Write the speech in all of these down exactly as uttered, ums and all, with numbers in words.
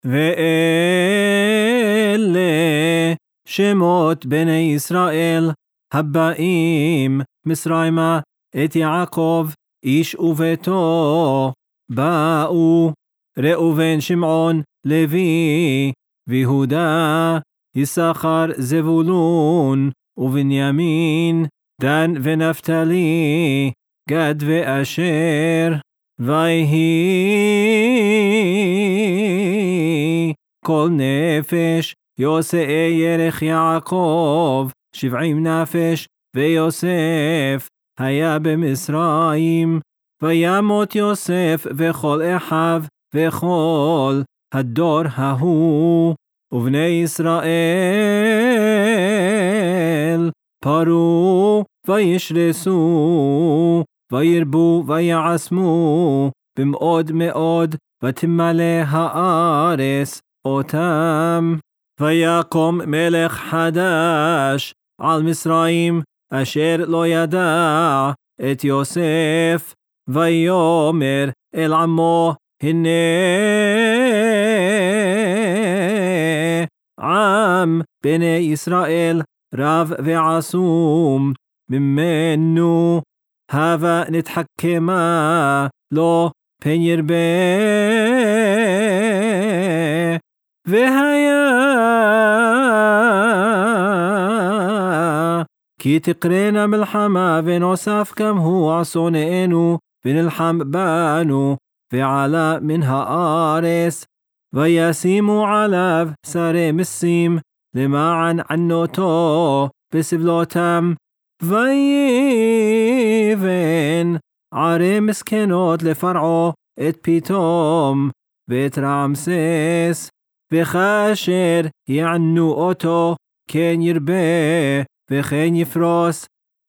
ואלה שמות בני ישראל הבאים מצרימה את יעקב איש וביתו באו ראובן שמעון לוי ויהודה יששכר זבולון ובנימין דן ונפתלי גד ואשר ויהי כל נפש יוסי ירך יעקב שבעים נפש ויוסף היה במצרים וימות יוסף וכל אחיו וכל הדור ההוא ובני ישראל פרו וישרסו וירבו ויעצמו במאוד מאוד ותמלא הארץ אותם ויקום מלך חדש על מצרים אשר לא ידע את יוסף ויאמר אל עמו הנה עם בני ישראל רב ועצום ממנו הווה נתחכמה לו פן ירבה והיה כי תקרנה מלחמה ונוסף גם הוא עשוננו ונלחם בנו ועלה מן הארץ וישימו עליו שרי מסים למען ענותו בסבלותם ויבן ערי מסכנות לפרעה את פתאום ואת רעמסס וכאשר יענו אותו כן ירבה וכן יפרוס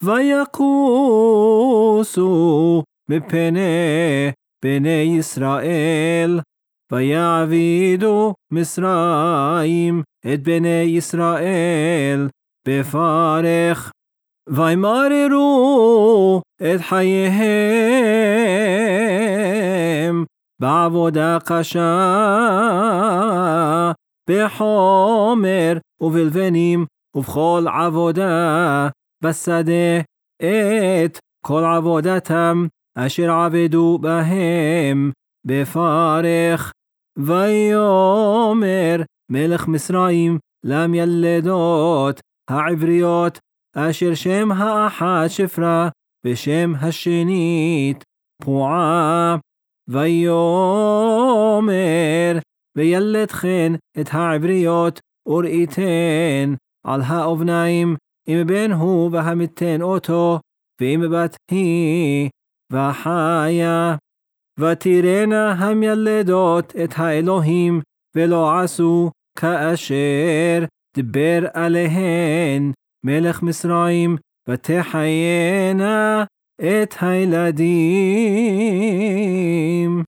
ויקוסו מפני בני ישראל ויעבידו מצרים את בני ישראל בפרך וימררו את חייהם בעבודה קשה בחומר ובלבנים ובכל עבודה בשדה את כל עבודתם אשר עבדו בהם בפרך ויאמר מלך מצרים למילדות העבריות אשר שם האחת שפרה ושם השנית פועה ויאמר וילדכן את העבריות וראיתן על האבניים אם בן הוא והמתן אותו ואם בת היא וחיה ותראינה המילדות את האלוהים ולא עשו כאשר דבר עליהן מלך מצרים ותחיינה את הילדים.